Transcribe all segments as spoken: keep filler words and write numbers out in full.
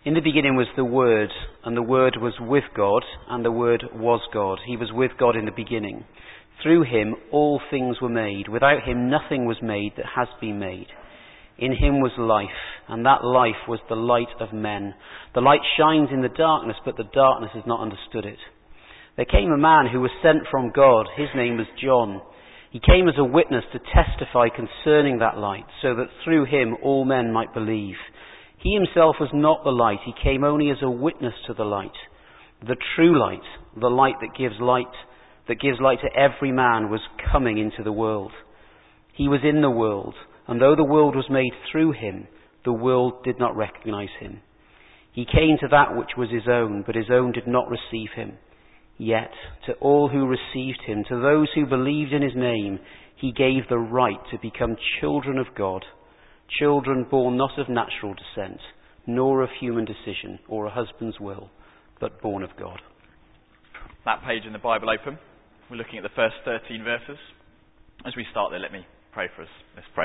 In the beginning was the Word, and the Word was with God, and the Word was God. He was with God in the beginning. Through him all things were made. Without him nothing was made that has been made. In him was life, and that life was the light of men. The light shines in the darkness, but the darkness has not understood it. There came a man who was sent from God. His name was John. He came as a witness to testify concerning that light, so that through him all men might believe. He himself was not the light. He came only as a witness to the light. The true light, the light that gives light, that gives light to every man, was coming into the world. He was in the world, and though the world was made through him, the world did not recognize him. He came to that which was his own, but his own did not receive him. Yet to all who received him, to those who believed in his name, he gave the right to become children of God. Children born not of natural descent, nor of human decision or a husband's will, but born of God. That page in the Bible open. We're looking at the first thirteen verses. As we start there, let me pray for us. Let's pray.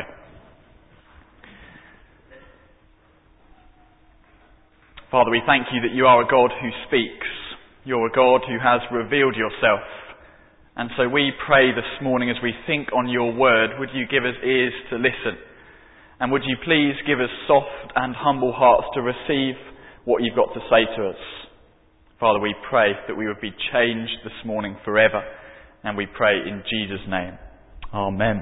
Father, we thank you that you are a God who speaks. You're a God who has revealed yourself. And so we pray this morning as we think on your word, would you give us ears to listen? And would you please give us soft and humble hearts to receive what you've got to say to us? Father, we pray that we would be changed this morning forever. And we pray in Jesus' name. Amen.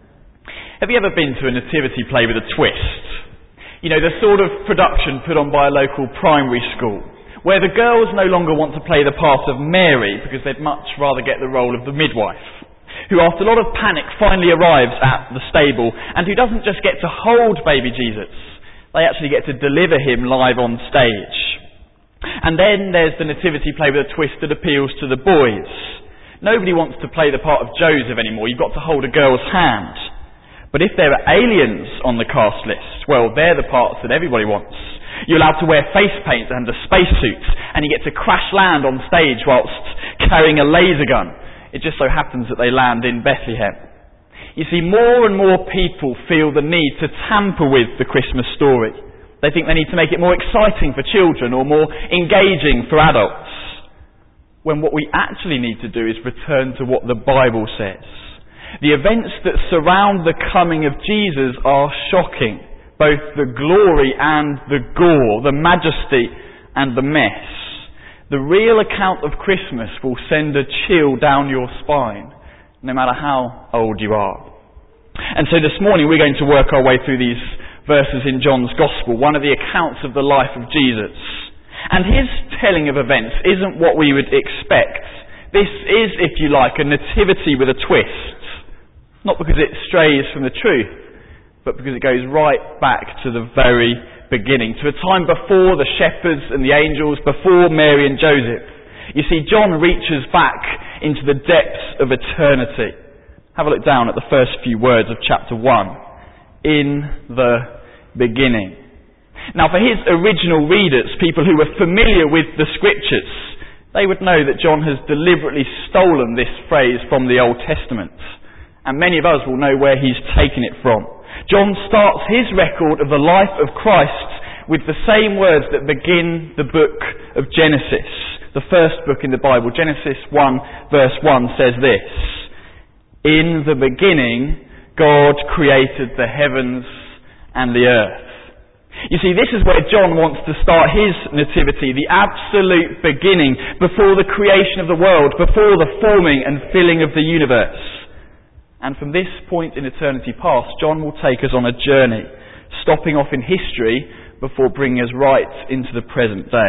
Have you ever been to a nativity play with a twist? You know, the sort of production put on by a local primary school, where the girls no longer want to play the part of Mary because they'd much rather get the role of the midwife, who after a lot of panic finally arrives at the stable and who doesn't just get to hold baby Jesus, they actually get to deliver him live on stage. And then there's the nativity play with a twist that appeals to the boys. Nobody wants to play the part of Joseph anymore. You've got to hold a girl's hand. But if there are aliens on the cast list, well, they're the parts that everybody wants. You're allowed to wear face paint and a spacesuit, and you get to crash land on stage whilst carrying a laser gun. It just so happens that they land in Bethlehem. You see, more and more people feel the need to tamper with the Christmas story. They think they need to make it more exciting for children or more engaging for adults. When what we actually need to do is return to what the Bible says. The events that surround the coming of Jesus are shocking. Both the glory and the gore, the majesty and the mess. The real account of Christmas will send a chill down your spine, no matter how old you are. And so this morning we're going to work our way through these verses in John's Gospel, one of the accounts of the life of Jesus. And his telling of events isn't what we would expect. This is, if you like, a nativity with a twist. Not because it strays from the truth, but because it goes right back to the very beginning, to a time before the shepherds and the angels, before Mary and Joseph. You see, John reaches back into the depths of eternity. Have a look down at the first few words of chapter one. In the beginning. Now, for his original readers, people who were familiar with the scriptures, they would know that John has deliberately stolen this phrase from the Old Testament. And many of us will know where he's taken it from. John starts his record of the life of Christ with the same words that begin the book of Genesis, the first book in the Bible. Genesis one verse one says this: In the beginning, God created the heavens and the earth. You see, this is where John wants to start his nativity, the absolute beginning, before the creation of the world, before the forming and filling of the universe. And from this point in eternity past, John will take us on a journey, stopping off in history before bringing us right into the present day.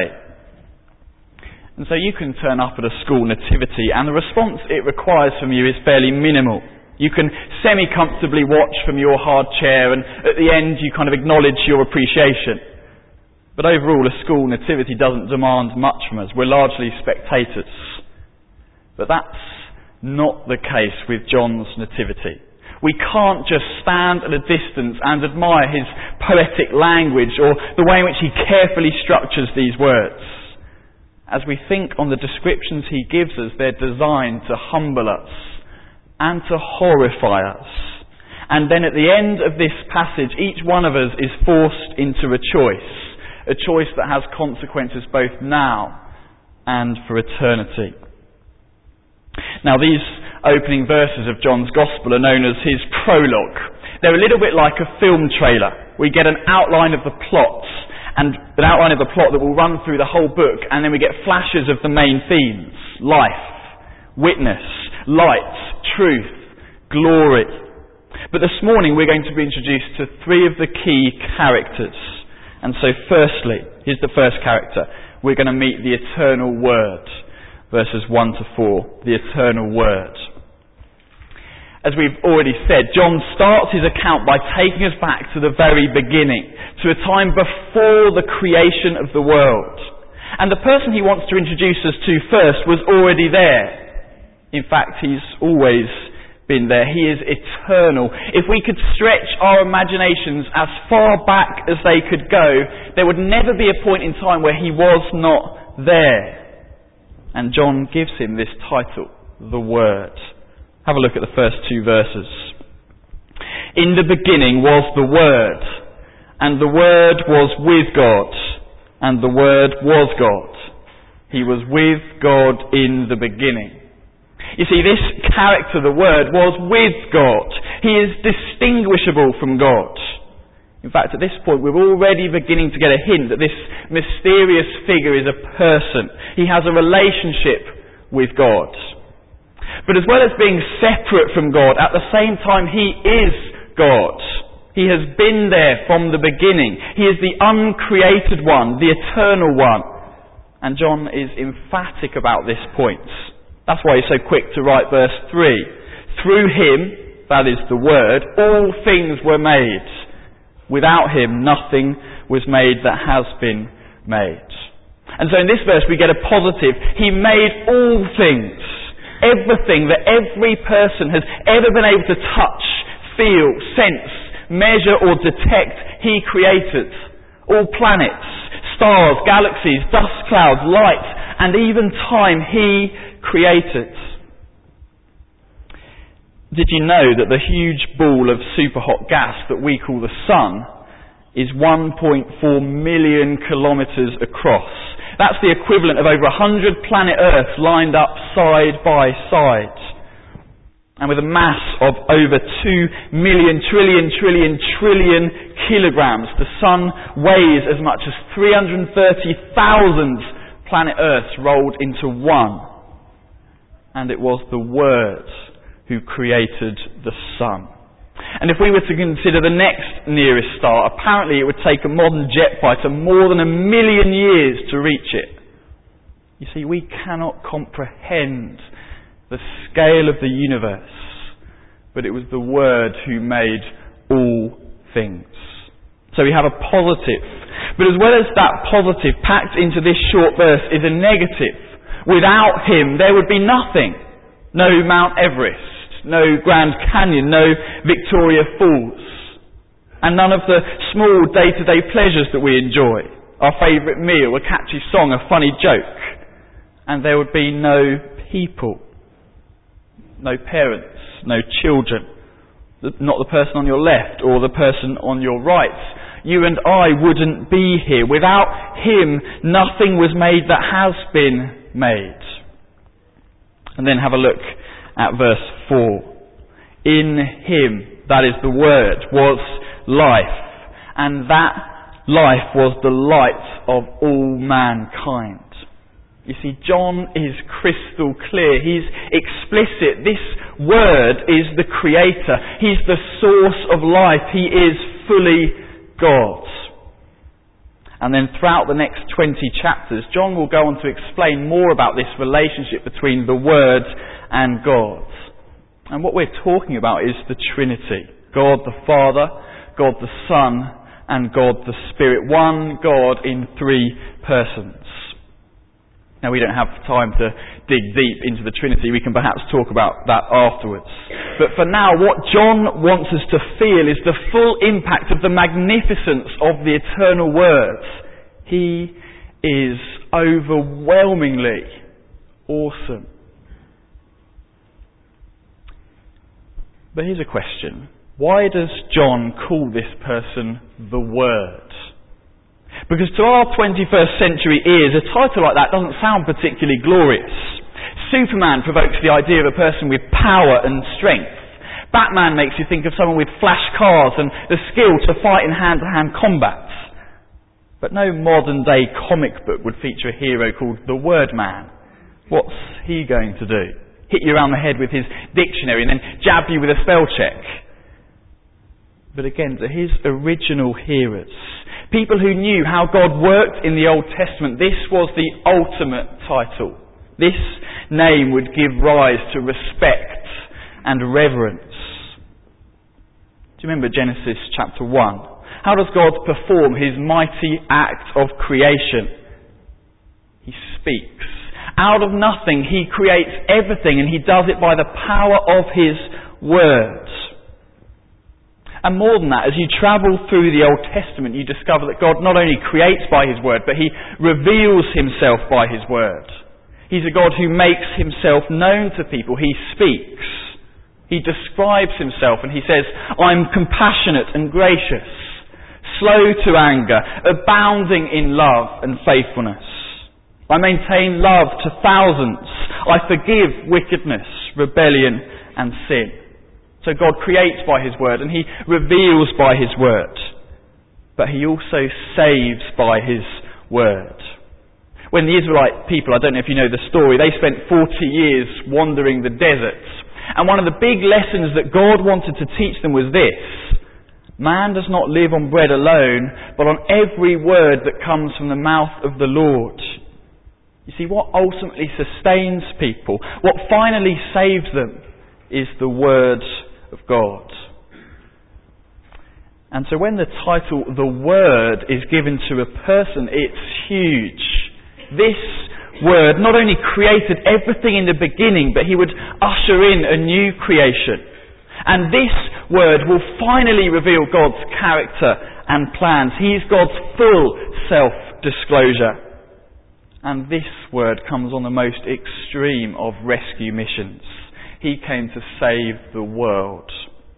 And so you can turn up at a school nativity, and the response it requires from you is fairly minimal. You can semi-comfortably watch from your hard chair, and at the end you kind of acknowledge your appreciation. But overall, a school nativity doesn't demand much from us. We're largely spectators. But that's not the case with John's nativity. We can't just stand at a distance and admire his poetic language or the way in which he carefully structures these words. As we think on the descriptions he gives us, they're designed to humble us and to horrify us. And then at the end of this passage, each one of us is forced into a choice. a choice that has consequences both now and for eternity. Now, these opening verses of John's Gospel are known as his prologue. They're a little bit like a film trailer. We get an outline of the plot, and an outline of the plot that will run through the whole book, and then we get flashes of the main themes: life, witness, light, truth, glory. But this morning we're going to be introduced to three of the key characters. And so firstly, here's the first character. We're going to meet the eternal Word. Verses one to four, the eternal Word. As we've already said, John starts his account by taking us back to the very beginning, to a time before the creation of the world. And the person he wants to introduce us to first was already there. In fact, he's always been there. He is eternal. If we could stretch our imaginations as far back as they could go, there would never be a point in time where he was not there. And John gives him this title, the Word. Have a look at the first two verses. In the beginning was the Word, and the Word was with God, and the Word was God. He was with God in the beginning. You see, this character, the Word, was with God. He is distinguishable from God. In fact, at this point, we're already beginning to get a hint that this mysterious figure is a person. He has a relationship with God. But as well as being separate from God, at the same time, he is God. He has been there from the beginning. He is the uncreated one, the eternal one. And John is emphatic about this point. That's why he's so quick to write verse three. Through him, that is the Word, all things were made. Without him, nothing was made that has been made. And so in this verse we get a positive. He made all things. Everything that every person has ever been able to touch, feel, sense, measure or detect, he created. All planets, stars, galaxies, dust clouds, light, and even time, he created. Did you know that the huge ball of superhot gas that we call the Sun is one point four million kilometres across? That's the equivalent of over one hundred planet Earths lined up side by side. And with a mass of over two million trillion trillion trillion kilograms, the Sun weighs as much as three hundred thirty thousand planet Earths rolled into one. And it was the Word who created the Sun. And if we were to consider the next nearest star, apparently it would take a modern jet fighter more than a million years to reach it. You see, we cannot comprehend the scale of the universe, but it was the Word who made all things. So we have a positive. But as well as that positive, packed into this short verse is a negative. Without him, there would be nothing. No Mount Everest, no Grand Canyon, no Victoria Falls, and none of the small day-to-day pleasures that we enjoy. Our favourite meal, a catchy song, a funny joke. And there would be no people, no parents, no children, not the person on your left or the person on your right. You and I wouldn't be here. Without him, nothing was made that has been made. And then have a look at verse four. In him, that is the Word, was life, and that life was the light of all mankind. You see, John is crystal clear. He's explicit. This Word is the Creator. He's the source of life. He is fully God. And then throughout the next twenty chapters, John will go on to explain more about this relationship between the Word and God. And what we're talking about is the Trinity. God the Father, God the Son, and God the Spirit. One God in three persons. Now, we don't have time to dig deep into the Trinity. We can perhaps talk about that afterwards. But for now, what John wants us to feel is the full impact of the magnificence of the eternal Word. He is overwhelmingly awesome. But here's a question. Why does John call this person the Word? Because to our twenty-first century ears, a title like that doesn't sound particularly glorious. Superman provokes the idea of a person with power and strength. Batman makes you think of someone with flash cars and the skill to fight in hand-to-hand combat. But no modern-day comic book would feature a hero called the Word Man. What's he going to do? Hit you around the head with his dictionary and then jab you with a spell check? But again, to his original hearers, people who knew how God worked in the Old Testament, this was the ultimate title. This name would give rise to respect and reverence. Do you remember Genesis chapter one? How does God perform his mighty act of creation? He speaks. Out of nothing, he creates everything, and he does it by the power of his word. And more than that, as you travel through the Old Testament, you discover that God not only creates by his word, but he reveals himself by his word. He's a God who makes himself known to people. He speaks. He describes himself and he says, I'm compassionate and gracious, slow to anger, abounding in love and faithfulness. I maintain love to thousands. I forgive wickedness, rebellion and sin. So God creates by his word and he reveals by his word. But he also saves by his word. When the Israelite people, I don't know if you know the story, they spent forty years wandering the deserts. And one of the big lessons that God wanted to teach them was this: man does not live on bread alone, but on every word that comes from the mouth of the Lord. You see, what ultimately sustains people, what finally saves them, is the word of God. And so when the title, The Word, is given to a person, it's huge. This word not only created everything in the beginning, but he would usher in a new creation. And this word will finally reveal God's character and plans. He is God's full self-disclosure. And this word comes on the most extreme of rescue missions. He came to save the world.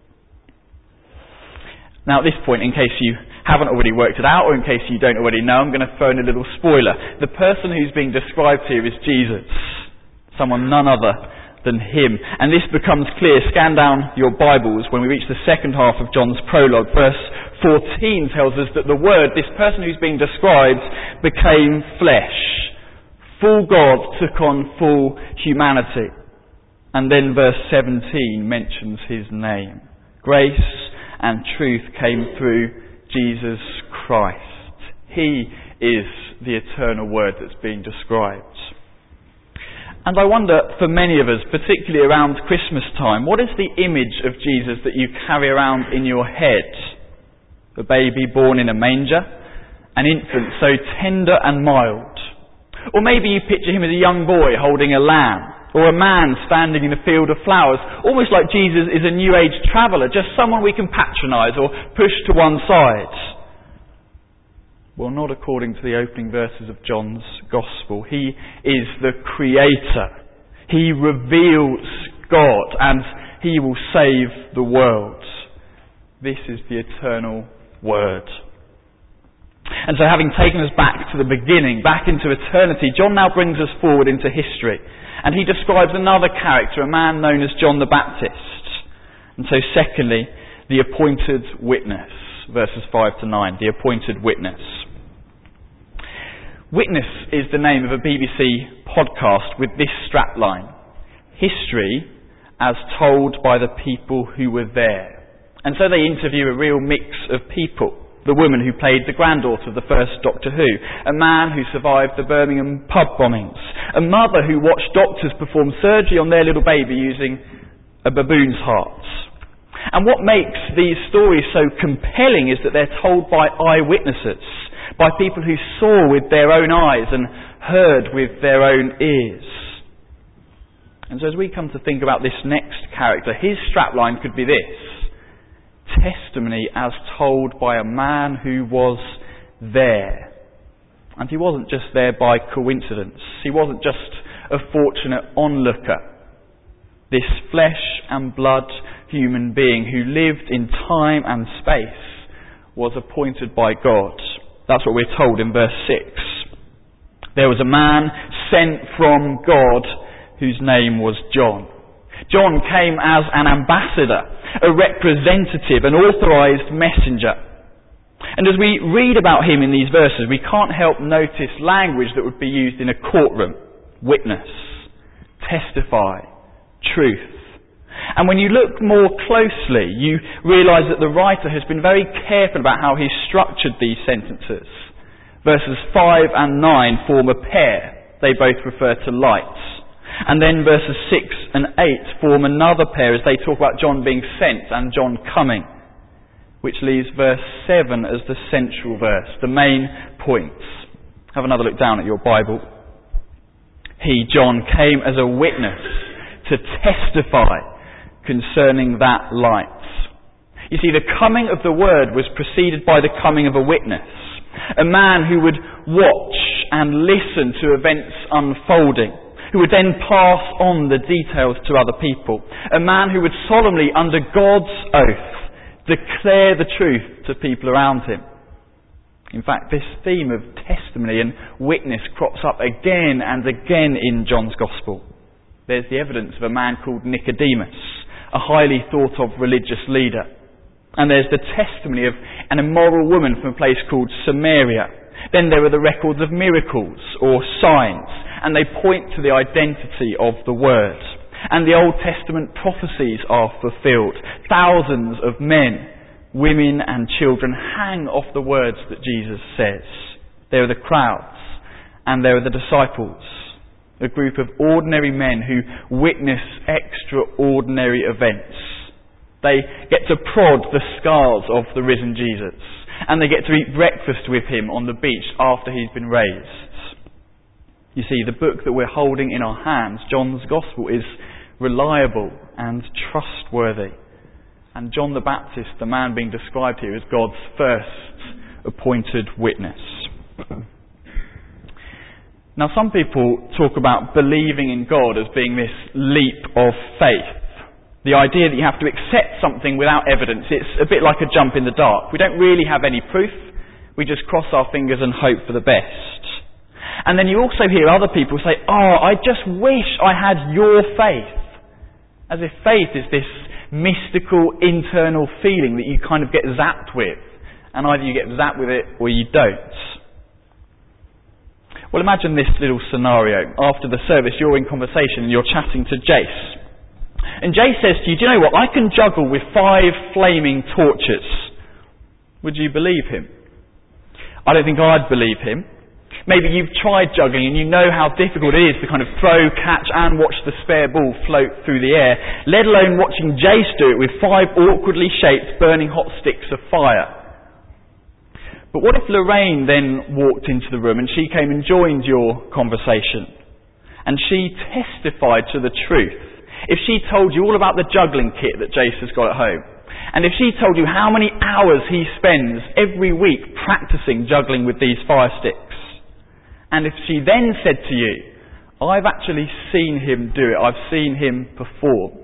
Now at this point, in case you haven't already worked it out, or in case you don't already know, I'm going to throw in a little spoiler. The person who's being described here is Jesus. Someone none other than him. And this becomes clear. Scan down your Bibles when we reach the second half of John's prologue. Verse fourteen tells us that the Word, this person who's being described, became flesh. Full God took on full humanity. And then verse seventeen mentions his name. Grace and truth came through Jesus Christ. He is the eternal word that's being described. And I wonder, for many of us, particularly around Christmas time, what is the image of Jesus that you carry around in your head? A baby born in a manger, an infant so tender and mild. Or maybe you picture him as a young boy holding a lamb, or a man standing in a field of flowers, almost like Jesus is a new age traveller, just someone we can patronise or push to one side. Well, not according to the opening verses of John's Gospel. He is the Creator. He reveals God and he will save the world. This is the eternal Word. And so, having taken us back to the beginning, back into eternity, John now brings us forward into history. And he describes another character, a man known as John the Baptist. And so secondly, the appointed witness. Verses five to nine, the appointed witness. Witness is the name of a B B C podcast with this strapline: history as told by the people who were there. And so they interview a real mix of people. The woman who played the granddaughter of the first Doctor Who, a man who survived the Birmingham pub bombings, a mother who watched doctors perform surgery on their little baby using a baboon's heart. And what makes these stories so compelling is that they're told by eyewitnesses, by people who saw with their own eyes and heard with their own ears. And so as we come to think about this next character, his strapline could be this: testimony as told by a man who was there. And he wasn't just there by coincidence. He wasn't just a fortunate onlooker. This flesh and blood human being who lived in time and space was appointed by God. That's what we're told in verse six. There was a man sent from God whose name was John. John came as an ambassador, a representative, an authorized messenger. And as we read about him in these verses, we can't help notice language that would be used in a courtroom. Witness, testify, truth. And when you look more closely, you realise that the writer has been very careful about how he's structured these sentences. Verses five and nine form a pair. They both refer to lights. And then verses six and eight form another pair as they talk about John being sent and John coming, which leaves verse seven as the central verse, the main points. Have another look down at your Bible. He, John, came as a witness to testify concerning that light. You see, the coming of the Word was preceded by the coming of a witness, a man who would watch and listen to events unfolding, who would then pass on the details to other people, a man who would solemnly, under God's oath, declare the truth to people around him. In fact, this theme of testimony and witness crops up again and again in John's Gospel. There's the evidence of a man called Nicodemus, a highly thought of religious leader. And there's the testimony of an immoral woman from a place called Samaria. Then there are the records of miracles or signs, and they point to the identity of the Word. And the Old Testament prophecies are fulfilled. Thousands of men, women and children hang off the words that Jesus says. There are the crowds, and there are the disciples, a group of ordinary men who witness extraordinary events. They get to prod the scars of the risen Jesus, and they get to eat breakfast with him on the beach after he's been raised. You see, the book that we're holding in our hands, John's Gospel, is reliable and trustworthy. And John the Baptist, the man being described here, is God's first appointed witness. Now, some people talk about believing in God as being this leap of faith. The idea that you have to accept something without evidence. It's a bit like a jump in the dark. We don't really have any proof. We just cross our fingers and hope for the best. And then you also hear other people say, oh, I just wish I had your faith. As if faith is this mystical internal feeling that you kind of get zapped with. And either you get zapped with it or you don't. Well, imagine this little scenario. After the service, you're in conversation and you're chatting to Jace. And Jace says to you, do you know what? I can juggle with five flaming torches. Would you believe him? I don't think I'd believe him. Maybe you've tried juggling and you know how difficult it is to kind of throw, catch and watch the spare ball float through the air, let alone watching Jace do it with five awkwardly shaped burning hot sticks of fire. But what if Lorraine then walked into the room and she came and joined your conversation and she testified to the truth? If she told you all about the juggling kit that Jace has got at home, and if she told you how many hours he spends every week practicing juggling with these fire sticks, and if she then said to you, I've actually seen him do it, I've seen him perform.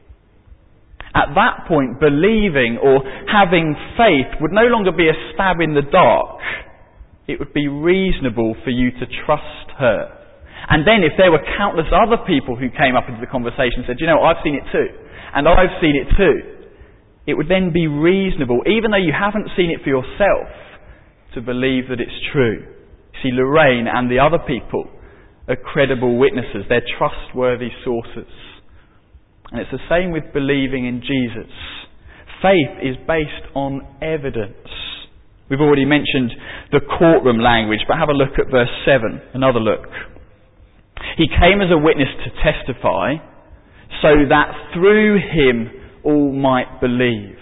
At that point, believing or having faith would no longer be a stab in the dark. It would be reasonable for you to trust her. And then if there were countless other people who came up into the conversation and said, you know, I've seen it too, and I've seen it too, it would then be reasonable, even though you haven't seen it for yourself, to believe that it's true. See, Lorraine and the other people are credible witnesses. They're trustworthy sources. And it's the same with believing in Jesus. Faith is based on evidence. We've already mentioned the courtroom language, but have a look at verse seven. Another look. He came as a witness to testify, so that through him all might believe.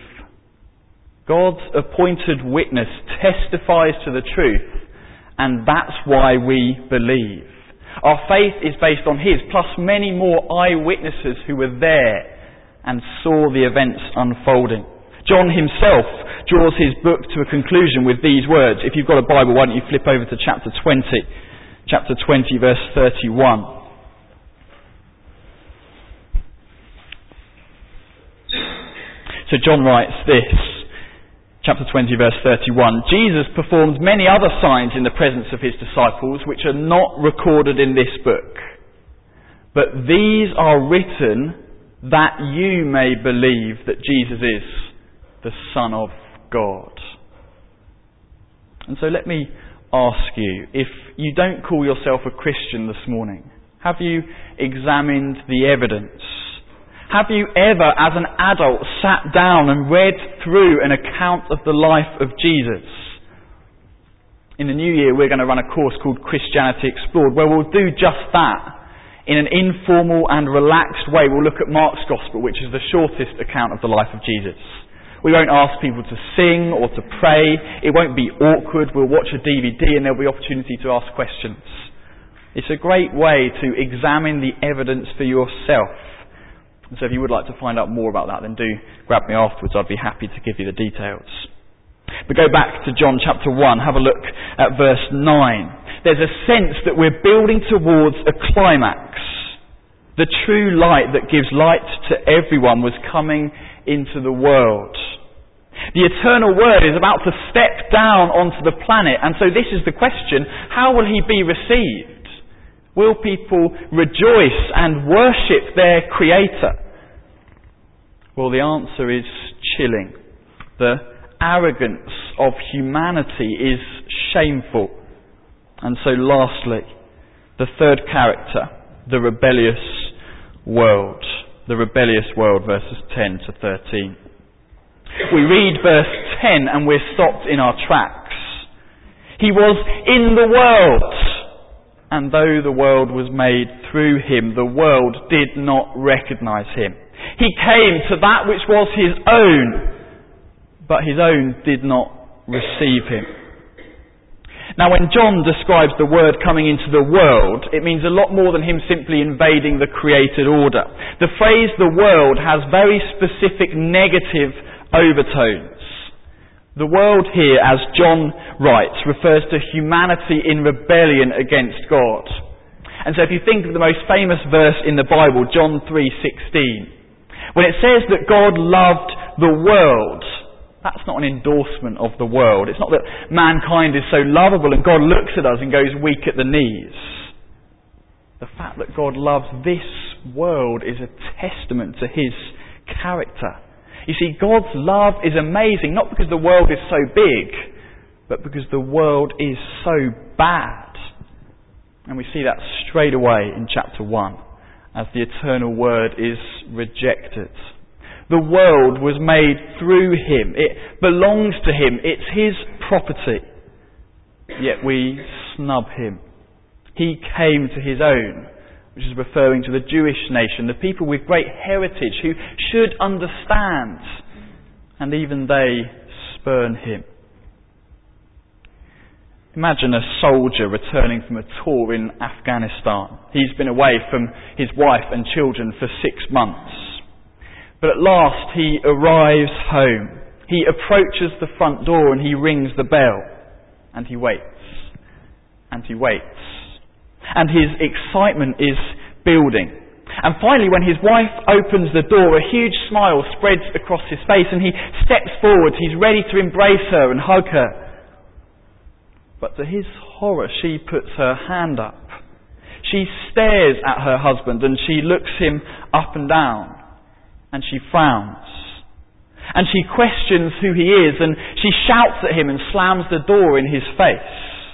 God's appointed witness testifies to the truth, and that's why we believe. Our faith is based on his, plus many more eyewitnesses who were there and saw the events unfolding. John himself draws his book to a conclusion with these words. If you've got a Bible, why don't you flip over to chapter twenty. Chapter twenty, verse thirty-one. So John writes this. Chapter twenty, verse thirty-one. Jesus performed many other signs in the presence of his disciples, which are not recorded in this book. But these are written that you may believe that Jesus is the Son of God. And so let me ask you, if you don't call yourself a Christian this morning, have you examined the evidence? Have you ever, as an adult, sat down and read through an account of the life of Jesus? In the new year, we're going to run a course called Christianity Explored, where we'll do just that. In an informal and relaxed way, we'll look at Mark's Gospel, which is the shortest account of the life of Jesus. We won't ask people to sing or to pray. It won't be awkward. We'll watch a D V D and there'll be opportunity to ask questions. It's a great way to examine the evidence for yourself. And so if you would like to find out more about that, then do grab me afterwards. I'd be happy to give you the details. But go back to John chapter one. Have a look at verse nine. There's a sense that we're building towards a climax. The true light that gives light to everyone was coming into the world. The eternal Word is about to step down onto the planet, and so this is the question: how will he be received? Will people rejoice and worship their Creator? Well, the answer is chilling. The arrogance of humanity is shameful. And so lastly, the third character, the rebellious world. The rebellious world, verses ten to thirteen. We read verse ten and we're stopped in our tracks. He was in the world, and though the world was made through him, the world did not recognize him. He came to that which was his own, but his own did not receive him. Now, when John describes the Word coming into the world, it means a lot more than him simply invading the created order. The phrase "the world" has very specific negative overtones. The world here, as John writes, refers to humanity in rebellion against God. And so if you think of the most famous verse in the Bible, John three sixteen, when it says that God loved the world, that's not an endorsement of the world. It's not that mankind is so lovable and God looks at us and goes weak at the knees. The fact that God loves this world is a testament to his character. You see, God's love is amazing, not because the world is so big, but because the world is so bad. And we see that straight away in chapter one, as the eternal Word is rejected. The world was made through him. It belongs to him. It's his property. Yet we snub him. He came to his own, which is referring to the Jewish nation, the people with great heritage who should understand. And even they spurn him. Imagine a soldier returning from a tour in Afghanistan. He's been away from his wife and children for six months. But at last he arrives home. He approaches the front door and he rings the bell. And he waits. And he waits. And his excitement is building. And finally, when his wife opens the door, a huge smile spreads across his face and he steps forward. He's ready to embrace her and hug her. But to his horror, she puts her hand up. She stares at her husband and she looks him up and down. And she frowns. And she questions who he is, and she shouts at him and slams the door in his face.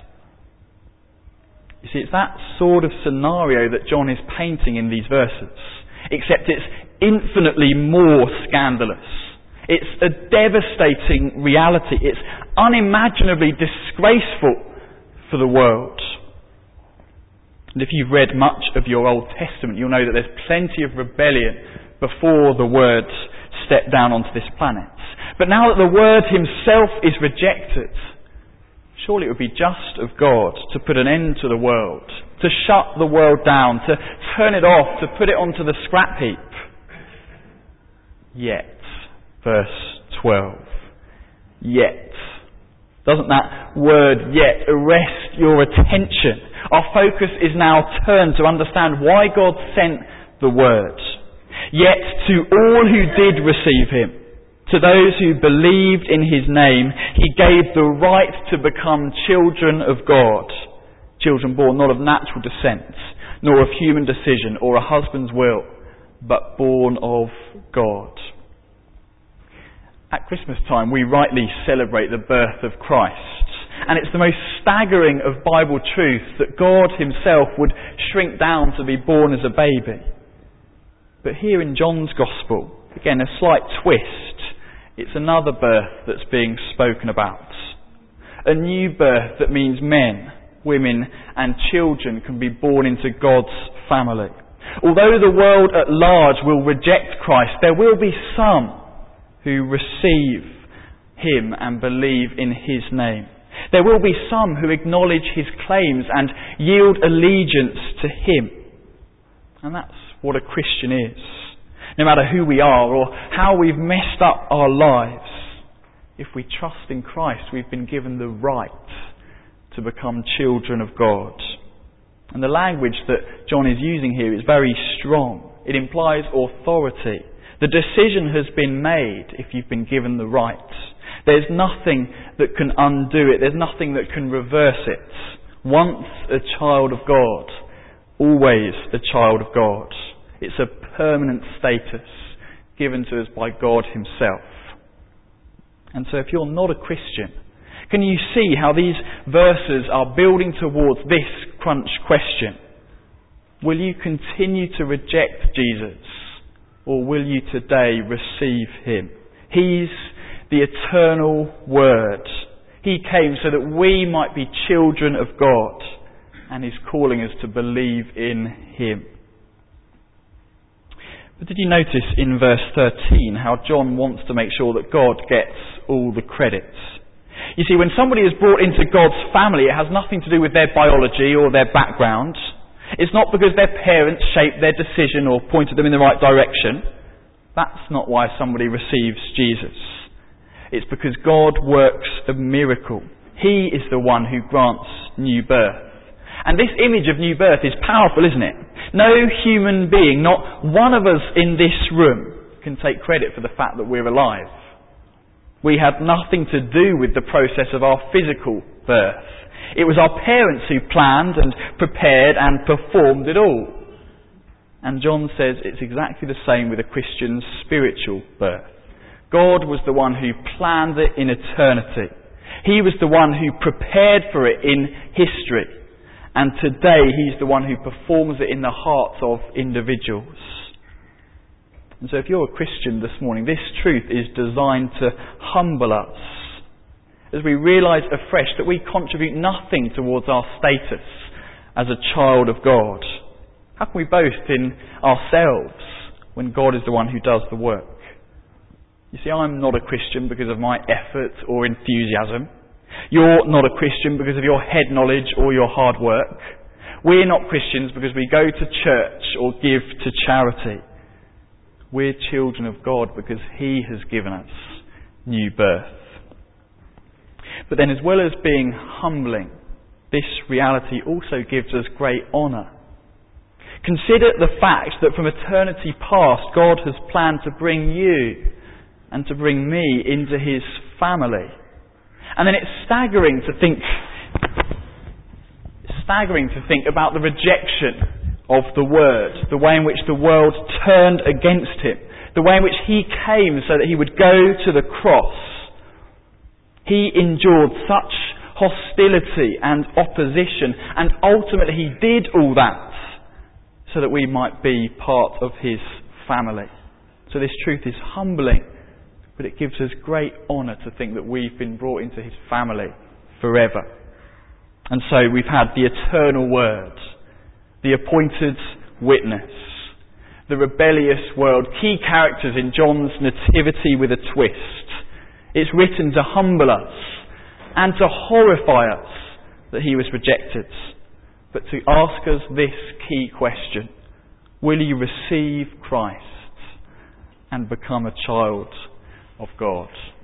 You see, it's that sort of scenario that John is painting in these verses. Except it's infinitely more scandalous. It's a devastating reality. It's unimaginably disgraceful for the world. And if you've read much of your Old Testament, you'll know that there's plenty of rebellion before the Word stepped down onto this planet. But now that the Word himself is rejected, surely it would be just of God to put an end to the world, to shut the world down, to turn it off, to put it onto the scrap heap. Yet, verse twelve, yet. Doesn't that word yet arrest your attention? Our focus is now turned to understand why God sent the Word. Yet to all who did receive him, To those who believed in his name, he gave the right to become children of God. Children born not of natural descent, nor of human decision or a husband's will, but born of God. At Christmas time, we rightly celebrate the birth of Christ. And it's the most staggering of Bible truths that God himself would shrink down to be born as a baby. But here in John's Gospel, again, a slight twist. It's another birth that's being spoken about. A new birth that means men, women and children can be born into God's family. Although the world at large will reject Christ, there will be some who receive him and believe in his name. There will be some who acknowledge his claims and yield allegiance to him. And that's what a Christian is. No matter who we are or how we've messed up our lives, if we trust in Christ, we've been given the right to become children of God. And the language that John is using here is very strong. It implies authority. The decision has been made if you've been given the right. There's nothing that can undo it. There's nothing that can reverse it. Once a child of God, always a child of God. It's a permanent status given to us by God himself. And so if you're not a Christian, can you see how these verses are building towards this crunch question? Will you continue to reject Jesus, or will you today receive him? He's the eternal Word. He came so that we might be children of God, and he's calling us to believe in him. But did you notice in verse thirteen how John wants to make sure that God gets all the credit? You see, when somebody is brought into God's family, it has nothing to do with their biology or their background. It's not because their parents shaped their decision or pointed them in the right direction. That's not why somebody receives Jesus. It's because God works a miracle. He is the one who grants new birth. And this image of new birth is powerful, isn't it? No human being, not one of us in this room, can take credit for the fact that we're alive. We had nothing to do with the process of our physical birth. It was our parents who planned and prepared and performed it all. And John says it's exactly the same with a Christian's spiritual birth. God was the one who planned it in eternity. He was the one who prepared for it in history. And today he's the one who performs it in the hearts of individuals. And so if you're a Christian this morning, this truth is designed to humble us as we realise afresh that we contribute nothing towards our status as a child of God. How can we boast in ourselves when God is the one who does the work? You see, I'm not a Christian because of my effort or enthusiasm. You're not a Christian because of your head knowledge or your hard work. We're not Christians because we go to church or give to charity. We're children of God because he has given us new birth. But then, as well as being humbling, this reality also gives us great honour. Consider the fact that from eternity past, God has planned to bring you and to bring me into his family. And then it's staggering to think, staggering to think about the rejection of the Word, the way in which the world turned against him, the way in which he came so that he would go to the cross. He endured such hostility and opposition, and ultimately he did all that so that we might be part of his family. So this truth is humbling, but it gives us great honour to think that we've been brought into his family forever. And so we've had the eternal Word, the appointed witness, the rebellious world, key characters in John's nativity with a twist. It's written to humble us and to horrify us that he was rejected, but to ask us this key question: will you receive Christ and become a child of God?